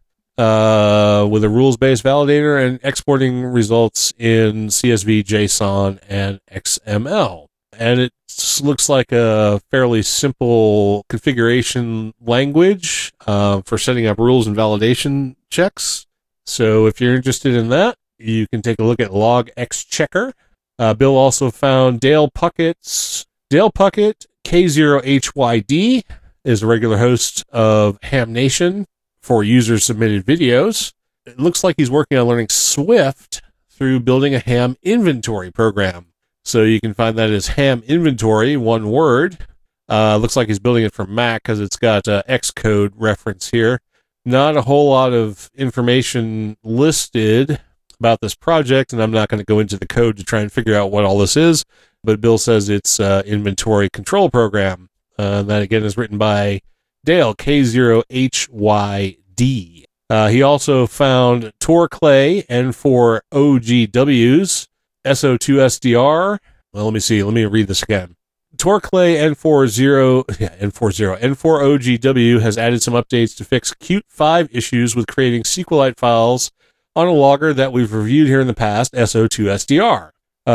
with a rules-based validator and exporting results in CSV, JSON, and XML. And it looks like a fairly simple configuration language for setting up rules and validation checks. So if you're interested in that, you can take a look at Log X Checker. Bill also found Dale Puckett K0HYD is a regular host of Ham Nation for user-submitted videos. It looks like he's working on learning Swift through building a ham inventory program. So you can find that as ham inventory, one word. Looks like he's building it for Mac because it's got Xcode reference here. Not a whole lot of information listed about this project, and I'm not going to go into the code to try and figure out what all this is, but Bill says it's inventory control program. That again is written by Dale, K0HYD. He also found Tor Clay and for OGWs. SO2SDR. Well, let me see. Let me read this again. Torclay N4OGW has added some updates to fix Qt 5 issues with creating SQLite files on a logger that we've reviewed here in the past, SO2SDR.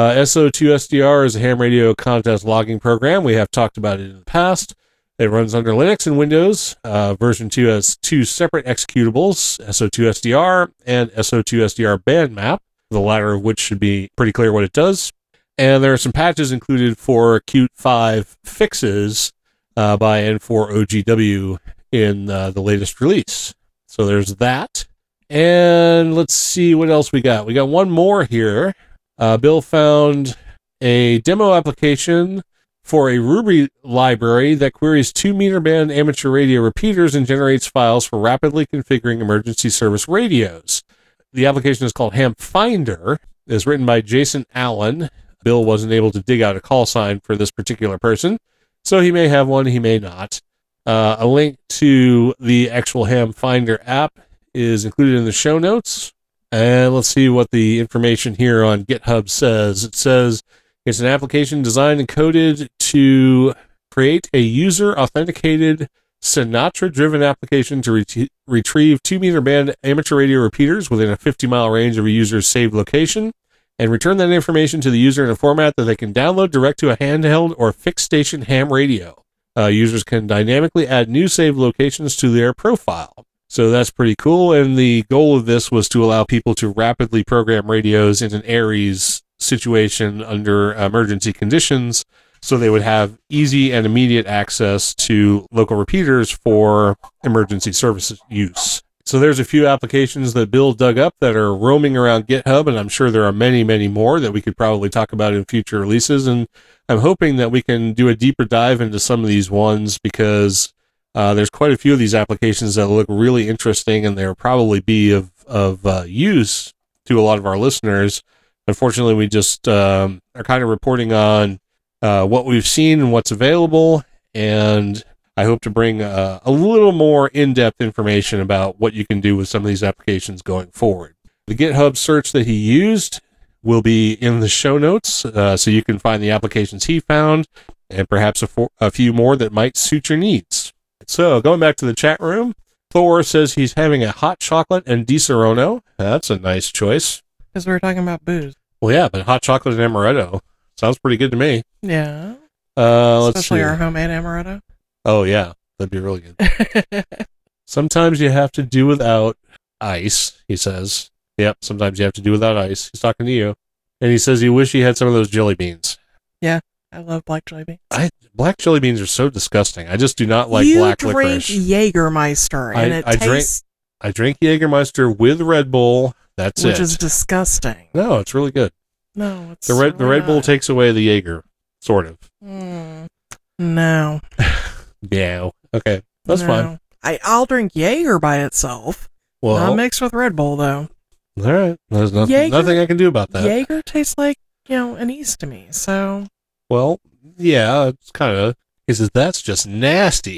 SO2SDR is a ham radio contest logging program. We have talked about it in the past. It runs under Linux and Windows. Version 2 has two separate executables, SO2SDR and SO2SDR band map, the latter of which should be pretty clear what it does. And there are some patches included for Qt 5 fixes by N4OGW in the latest release. So there's that. And let's see what else we got. We got one more here. Bill found a demo application for a Ruby library that queries 2-meter band amateur radio repeaters and generates files for rapidly configuring emergency service radios. The application is called Ham Finder. It's written by Jason Allen. Bill wasn't able to dig out a call sign for this particular person, so he may have one, he may not. A link to the actual Ham Finder app is included in the show notes. And let's see what the information here on GitHub says. It says it's an application designed and coded to create a user-authenticated Sinatra-driven application to retrieve 2-meter band amateur radio repeaters within a 50-mile range of a user's saved location and return that information to the user in a format that they can download direct to a handheld or fixed-station ham radio. Users can dynamically add new saved locations to their profile. So that's pretty cool, and the goal of this was to allow people to rapidly program radios in an ARES situation under emergency conditions, so they would have easy and immediate access to local repeaters for emergency services use. So there's a few applications that Bill dug up that are roaming around GitHub, and I'm sure there are many, many more that we could probably talk about in future releases, and I'm hoping that we can do a deeper dive into some of these ones because there's quite a few of these applications that look really interesting, and they'll probably be of use to a lot of our listeners. Unfortunately, we just are kind of reporting on what we've seen and what's available, and I hope to bring a little more in-depth information about what you can do with some of these applications going forward. The GitHub search that he used will be in the show notes, so you can find the applications he found and perhaps a few more that might suit your needs. So, going back to the chat room, Thor says he's having a hot chocolate and Disaronno. That's a nice choice. Because we were talking about booze. Well, yeah, but hot chocolate and amaretto sounds pretty good to me. Yeah. Let's see. Especially our homemade amaretto. Oh, yeah. That'd be really good. Sometimes you have to do without ice, he says. Yep, sometimes you have to do without ice. He's talking to you. And he says he wish he had some of those jelly beans. Yeah, I love black jelly beans. Black jelly beans are so disgusting. I just do not like black licorice. You drink Jägermeister, and it tastes... I drink Jägermeister with Red Bull. That's Which is disgusting. No, it's really good. No, it's the Red Bull takes away the Jaeger, sort of. No. Yeah. Okay, that's fine. I'll drink Jaeger by itself. Well, not mixed with Red Bull, though. All right. There's nothing I can do about that. Jaeger tastes like, an East to me, so... Well, yeah, it's kind of... He says, that's just nasty.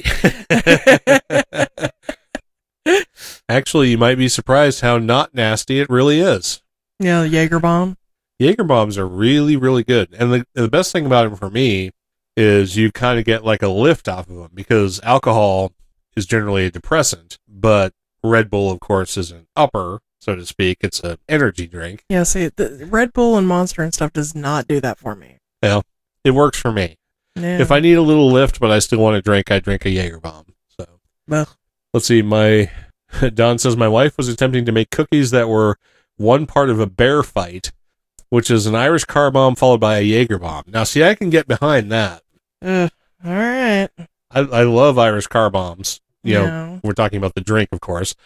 Actually, you might be surprised how not nasty it really is. Yeah, the Jaeger bomb. Jaeger bombs are really, really good. And the best thing about them for me is you kind of get like a lift off of them because alcohol is generally a depressant, but Red Bull, of course, is an upper, so to speak. It's an energy drink. Yeah, see, the Red Bull and Monster and stuff does not do that for me. Well, it works for me. Yeah. If I need a little lift, but I still want to drink, I drink a Jaeger bomb. So, let's see. Don says my wife was attempting to make cookies that were one part of a bear fight, which is an Irish car bomb followed by a Jaeger bomb. Now, see, I can get behind that. All right. I love Irish car bombs. You know, we're talking about the drink, of course.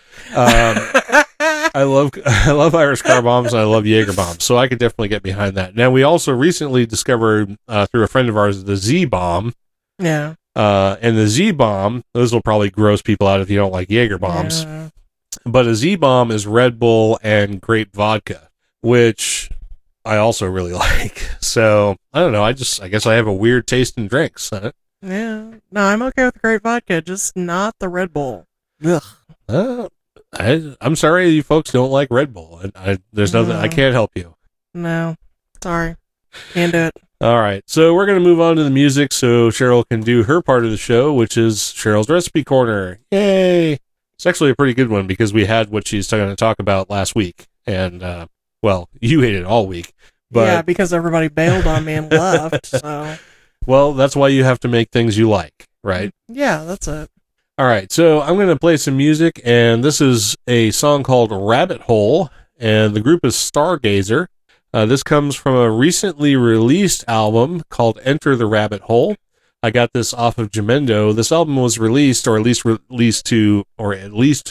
I love Irish car bombs, and I love Jaeger bombs, so I could definitely get behind that. Now, we also recently discovered through a friend of ours the Z bomb. Yeah. And the Z bomb, those will probably gross people out if you don't like Jaeger bombs. Yeah. But a Z bomb is Red Bull and grape vodka, which I also really like. So I don't know. I guess I have a weird taste in drinks. Yeah. No, I'm okay with the grape vodka, just not the Red Bull. Ugh. I'm sorry you folks don't like Red Bull. There's nothing. I can't help you. No. Sorry. Can't do it. All right, so we're going to move on to the music so Cheryl can do her part of the show, which is Cheryl's Recipe Corner. Yay! It's actually a pretty good one because we had what she's going to talk about last week. And, well, you ate it all week. But Yeah, because everybody bailed on me and left. So well, that's why you have to make things you like, right? yeah, that's it. All right, so I'm going to play some music, and this is a song called Rabbit Hole, and the group is Stargazer. This comes from a recently released album called Enter the Rabbit Hole. I got this off of Jamendo. This album was released, or at least released to Jamendo.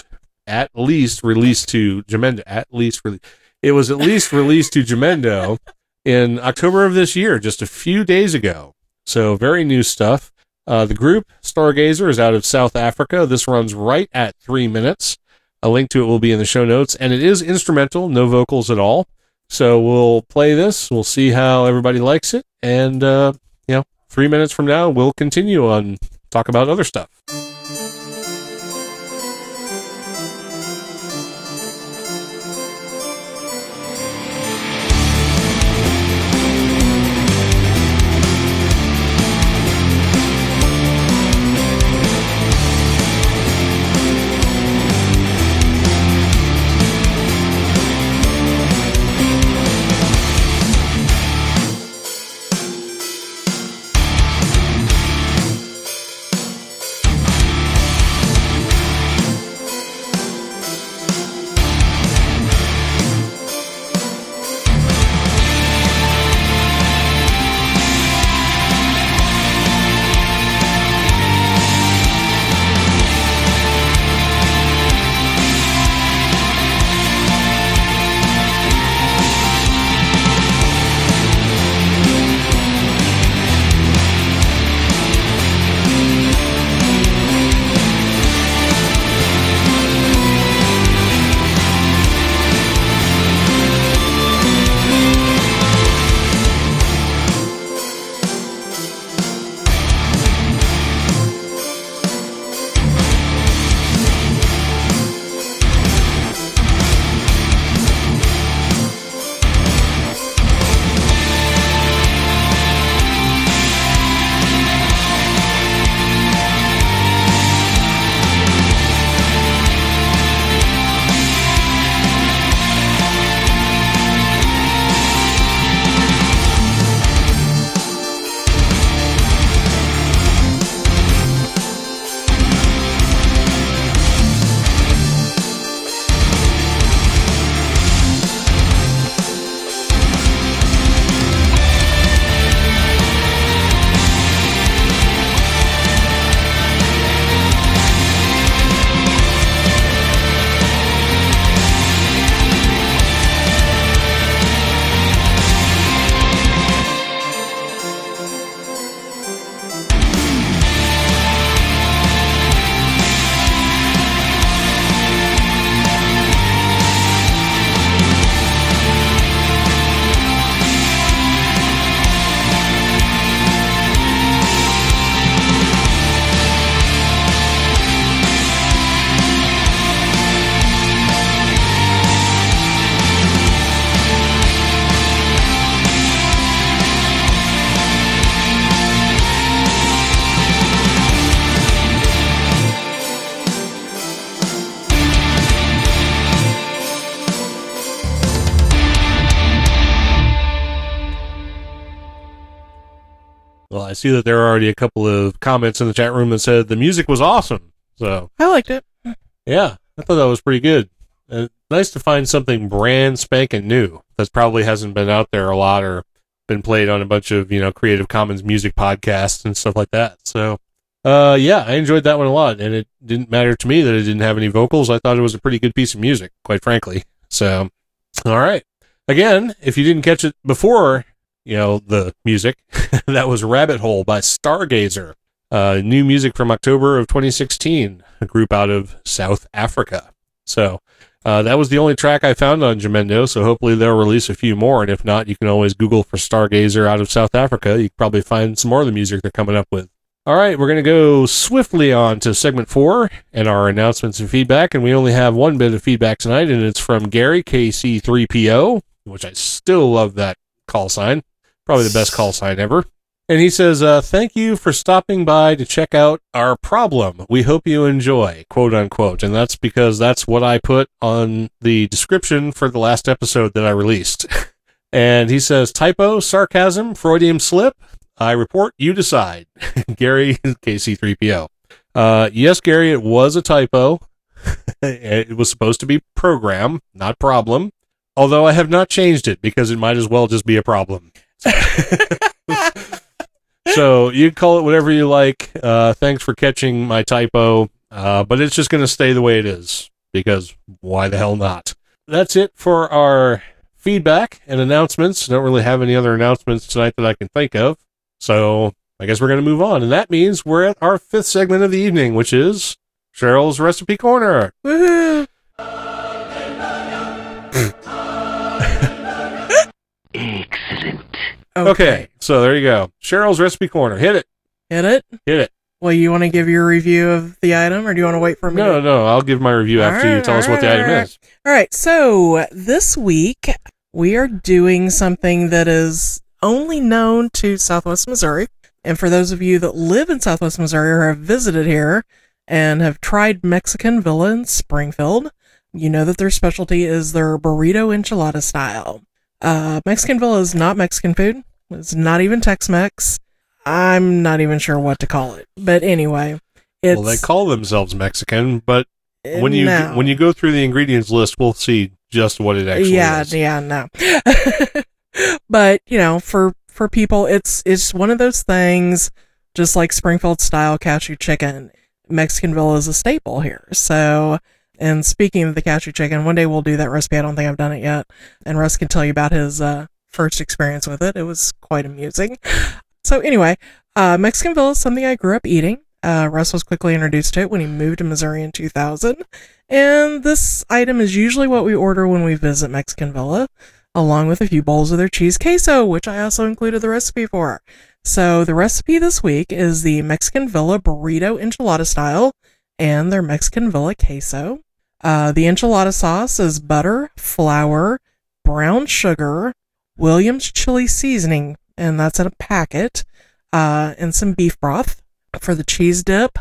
It was at least released to Jamendo in October of this year, just a few days ago. So very new stuff. The group, Stargazer, is out of South Africa. This runs right at 3 minutes. A link to it will be in the show notes, and it is instrumental, no vocals at all. So we'll play this. We'll see how everybody likes it, and 3 minutes from now, we'll continue on talk about other stuff. Well, I see that there are already a couple of comments in the chat room that said the music was awesome. So, I liked it. yeah, I thought that was pretty good. Nice to find something brand spanking new that probably hasn't been out there a lot or been played on a bunch of, Creative Commons music podcasts and stuff like that. So, yeah, I enjoyed that one a lot, and it didn't matter to me that it didn't have any vocals. I thought it was a pretty good piece of music, quite frankly. So, all right. Again, if you didn't catch it before, the music, that was Rabbit Hole by Stargazer. New music from October of 2016, a group out of South Africa. So, that was the only track I found on Jamendo, so hopefully they'll release a few more, and if not, you can always Google for Stargazer out of South Africa. You can probably find some more of the music they're coming up with. All right, we're going to go swiftly on to segment 4 and our announcements and feedback, and we only have one bit of feedback tonight, and it's from Gary, KC3PO, which I still love that call sign. Probably the best call sign ever. And he says, thank you for stopping by to check out our problem. We hope you enjoy, quote unquote. And that's because that's what I put on the description for the last episode that I released. And he says, typo, sarcasm, Freudian slip. I report, you decide. Gary, KC3PO. Yes, Gary, it was a typo. It was supposed to be program, not problem. Although I have not changed it because it might as well just be a problem. So you call it whatever you like. Thanks for catching my typo. But it's just going to stay the way it is because why the hell not? That's it for our feedback and announcements. Don't really have any other announcements tonight that I can think of. So I guess we're going to move on. And that means we're at our 5th segment of the evening, which is Cheryl's Recipe Corner. Woohoo! Excellent. Okay, so there you go. Cheryl's Recipe Corner. Hit it. Hit it? Hit it. Well, you want to give your review of the item, or do you want to wait for me? No, I'll give my review after you tell us what the item is. All right, so this week we are doing something that is only known to Southwest Missouri. And for those of you that live in Southwest Missouri or have visited here and have tried Mexican Villa in Springfield, you know that their specialty is their burrito enchilada style. Mexican Villa is not Mexican food. It's not even Tex-Mex. I'm not even sure what to call it. But anyway, it's... Well, they call themselves Mexican, but when you go through the ingredients list, we'll see just what it actually is. Yeah, no. But, you know, for people, it's one of those things, just like Springfield style cashew chicken. Mexican Villa is a staple here. So, and speaking of the cashew chicken, one day we'll do that recipe. I don't think I've done it yet. And Russ can tell you about his first experience with it. It was quite amusing. So anyway, Mexican Villa is something I grew up eating. Russ was quickly introduced to it when he moved to Missouri in 2000. And this item is usually what we order when we visit Mexican Villa, along with a few bowls of their cheese queso, which I also included the recipe for. So the recipe this week is the Mexican Villa burrito enchilada style and their Mexican Villa queso. The enchilada sauce is butter, flour, brown sugar, Williams chili seasoning, and that's in a packet, and some beef broth. For the cheese dip,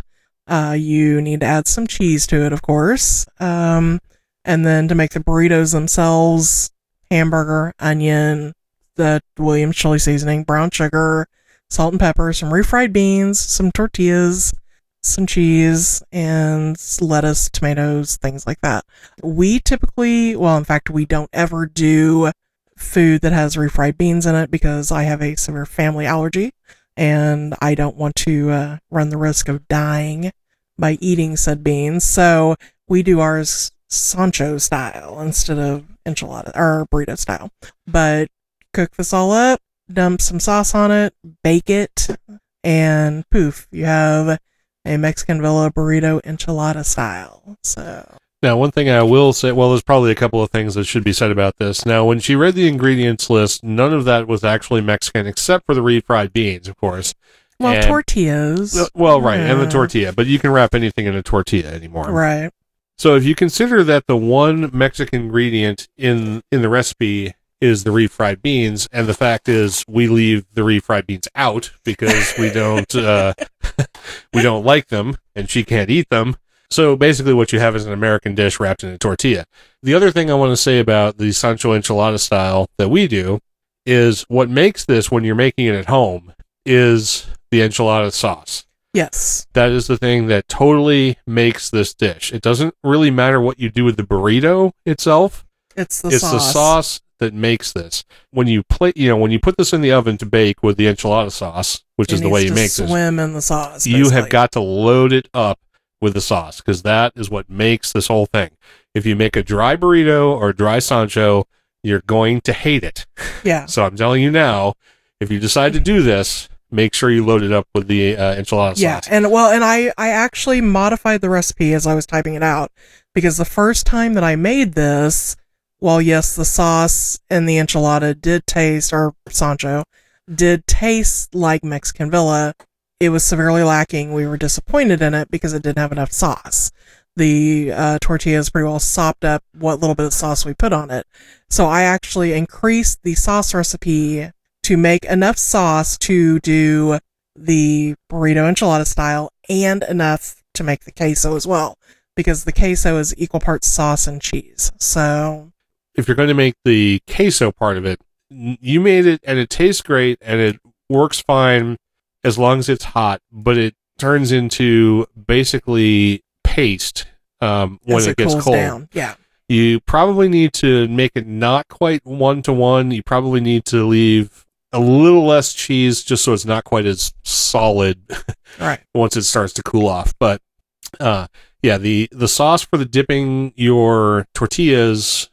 you need to add some cheese to it, of course. And then to make the burritos themselves, hamburger, onion, the Williams chili seasoning, brown sugar, salt and pepper, some refried beans, some tortillas, some cheese, and lettuce, tomatoes, things like that. We typically, well, in fact, we don't ever do food that has refried beans in it because I have a severe family allergy and I don't want to run the risk of dying by eating said beans. So we do ours Sancho style instead of enchilada or burrito style. But cook this all up, dump some sauce on it, bake it, and poof, you have a Mexican Villa burrito enchilada style. So now, one thing I will say, well, there's probably a couple of things that should be said about this. Now, when she read the ingredients list, none of that was actually Mexican, except for the refried beans, of course. Well, and, tortillas. Well, right, and the tortilla. But you can wrap anything in a tortilla anymore. Right. So if you consider that the one Mexican ingredient in the recipe is the refried beans, and the fact is we leave the refried beans out because we don't we don't like them, and she can't eat them. So basically what you have is an American dish wrapped in a tortilla. The other thing I want to say about the Sancho enchilada style that we do is what makes this when you're making it at home is the enchilada sauce. Yes. That is the thing that totally makes this dish. It doesn't really matter what you do with the burrito itself. It's the sauce that makes this. When you put this in the oven to bake with the enchilada sauce, which is the way you make this, swim in the sauce. You have got to load it up with the sauce because that is what makes this whole thing. If you make a dry burrito or a dry Sancho, you're going to hate it. Yeah. So I'm telling you now, if you decide to do this, make sure you load it up with the enchilada sauce. Yeah, and I actually modified the recipe as I was typing it out because the first time that I made this, while yes, the sauce and the enchilada did taste, or Sancho, did taste like Mexican Villa, it was severely lacking. We were disappointed in it because it didn't have enough sauce. the tortilla is pretty well sopped up what little bit of sauce we put on it. So I actually increased the sauce recipe to make enough sauce to do the burrito enchilada style and enough to make the queso as well, because the queso is equal parts sauce and cheese. So if you're going to make the queso part of it, you made it and it tastes great and it works fine as long as it's hot, but it turns into basically paste when it gets cools cold. down. Yeah. You probably need to make it not quite 1-to-1. You probably need to leave a little less cheese just so it's not quite as solid Right. once it starts to cool off. But yeah, the sauce for the dipping your tortilla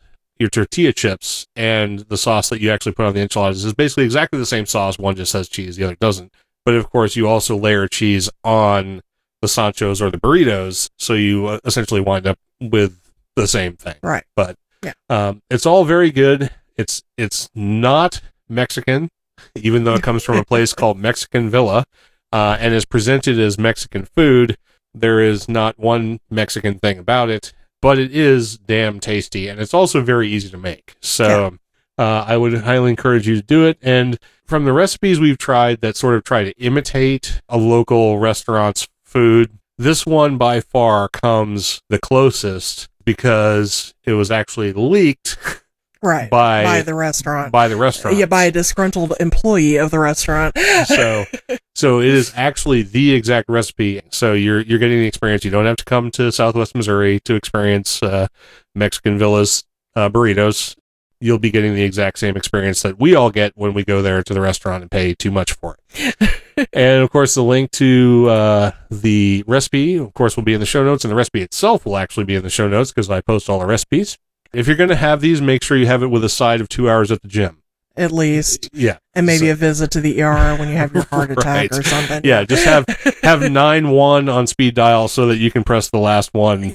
chips and the sauce that you actually put on the enchiladas is basically exactly the same sauce. One just has cheese, the other doesn't. But of course, you also layer cheese on the Sanchos or the burritos, so you essentially wind up with the same thing. Right. But yeah, it's all very good. It's not Mexican, even though it comes from a place called Mexican Villa, and is presented as Mexican food. There is not one Mexican thing about it, but it is damn tasty, and it's also very easy to make. So I would highly encourage you to do it. And from the recipes we've tried that sort of try to imitate a local restaurant's food, this one by far comes the closest because it was actually leaked right by the restaurant. Yeah, by a disgruntled employee of the restaurant. So it is actually the exact recipe. So you're getting the experience. You don't have to come to Southwest Missouri to experience Mexican Villa's burritos. You'll be getting the exact same experience that we all get when we go there to the restaurant and pay too much for it. And of course, the link to the recipe, of course, will be in the show notes, and the recipe itself will actually be in the show notes because I post all the recipes. If you're going to have these, make sure you have it with a side of 2 hours at the gym. At least. Yeah. And maybe a visit to the ER when you have your heart attack Right. or something. Yeah, just have 9-1 on speed dial so that you can press the last one,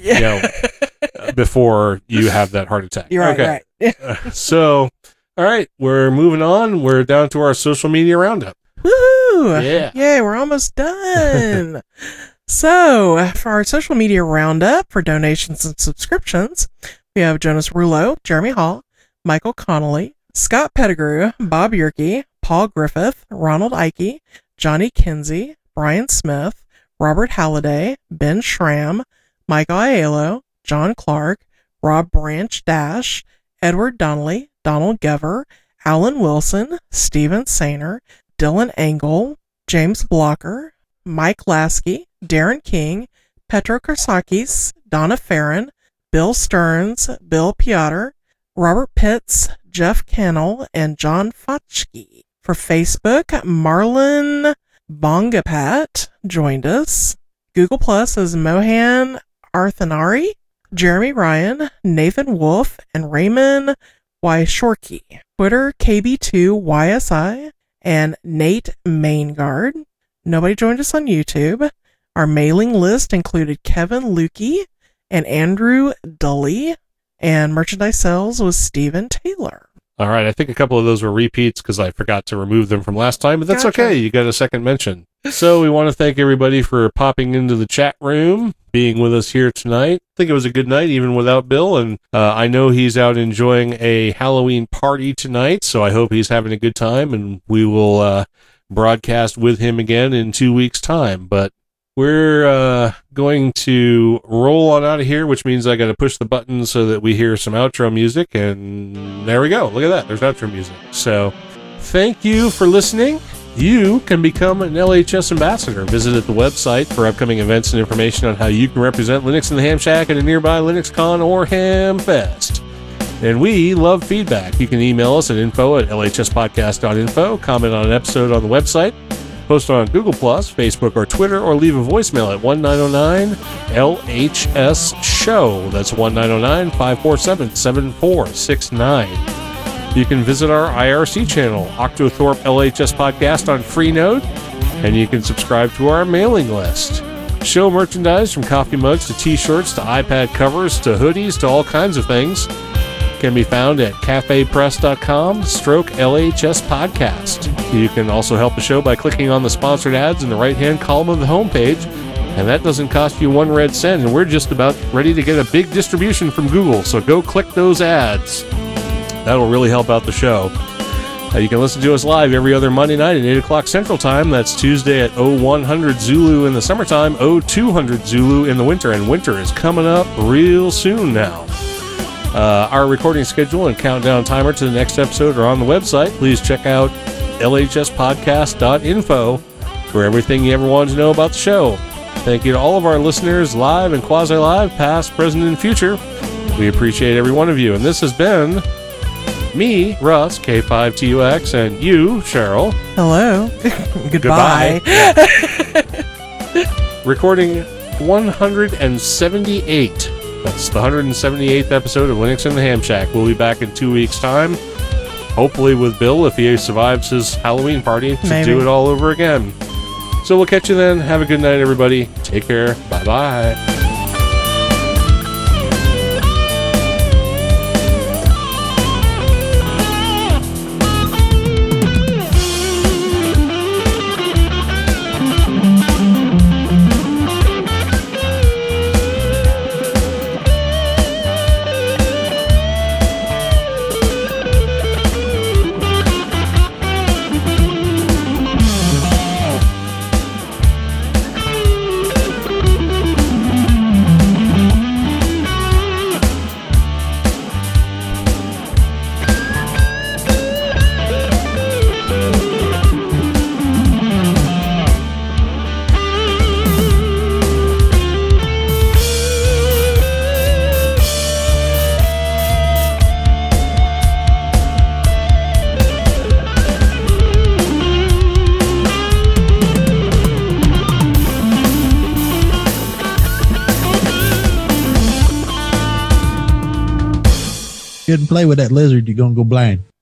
before you have that heart attack. You're right, right. So, all right, we're moving on. We're down to our social media roundup. Woohoo! Yeah. Yay, we're almost done. So, for our social media roundup for donations and subscriptions, we have Jonas Rouleau, Jeremy Hall, Michael Connolly, Scott Pettigrew, Bob Yerke, Paul Griffith, Ronald Ike, Johnny Kinsey, Brian Smith, Robert Halliday, Ben Schramm, Mike Aiello, John Clark, Rob Branch Dash, Edward Donnelly, Donald Gever, Alan Wilson, Stephen Sainer, Dylan Engel, James Blocker, Mike Lasky, Darren King, Petro Kersakis, Donna Farron, Bill Stearns, Bill Piotr, Robert Pitts, Jeff Cannell, and John Fotchke. For Facebook, Marlon Bongapat joined us. Google Plus is Mohan Arthanari, Jeremy Ryan, Nathan Wolf, and Raymond Wyshorkey. Twitter, KB2YSI, and Nate Maingard. Nobody joined us on YouTube. Our mailing list included Kevin Lukey and Andrew Dully, and merchandise sales was Stephen Taylor. All right, I think a couple of those were repeats because I forgot to remove them from last time, but that's Gotcha. okay. You got a second mention. So we want to thank everybody for popping into the chat room, being with us here tonight. I think it was a good night, even without Bill, and I know he's out enjoying a Halloween party tonight, so I hope he's having a good time, and we will broadcast with him again in 2 weeks' time. But we're going to roll on out of here, which means I got to push the button so that we hear some outro music, and there we go. Look at that. There's outro music. So thank you for listening. You can become an LHS ambassador. Visit the website for upcoming events and information on how you can represent Linux in the Ham Shack at a nearby LinuxCon or Ham Fest. And we love feedback. You can email us at info@lhspodcast.info, comment on an episode on the website, post on Google+, Facebook, or Twitter, or leave a voicemail at 1-909-LHS-SHOW. That's 1-909-547-7469. You can visit our IRC channel, Octothorpe LHS Podcast on Freenode, and you can subscribe to our mailing list. Show merchandise from coffee mugs to t-shirts to iPad covers to hoodies to all kinds of things can be found at cafepress.com/LHS Podcast. You can also help the show by clicking on the sponsored ads in the right-hand column of the homepage And that doesn't cost you 1 red cent, and we're just about ready to get a big distribution from Google, so go click those ads. That'll really help out the show. You can listen to us live every other Monday night at 8 o'clock Central Time. That's Tuesday at 0100 Zulu in the summertime, 0200 Zulu in the winter, and winter is coming up real soon now. Our recording schedule and countdown timer to the next episode are on the website. Please check out lhspodcast.info for everything you ever wanted to know about the show. Thank you to all of our listeners, live and quasi-live, past, present, and future. We appreciate every one of you. And this has been me, Russ, K5TUX, and you, Cheryl. Hello. Goodbye. Recording 178. That's the 178th episode of Linux in the Ham Shack. We'll be back in 2 weeks' time. Hopefully with Bill, if he survives his Halloween party, to do it all over again. So we'll catch you then. Have a good night, everybody. Take care. Bye-bye. Shouldn't play with that lizard, you're gonna go blind.